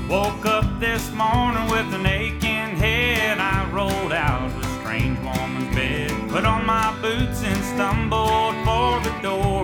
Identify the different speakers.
Speaker 1: Woke up this morning with an aching head. I rolled out of a strange woman's bed, put on my boots and stumbled for the door.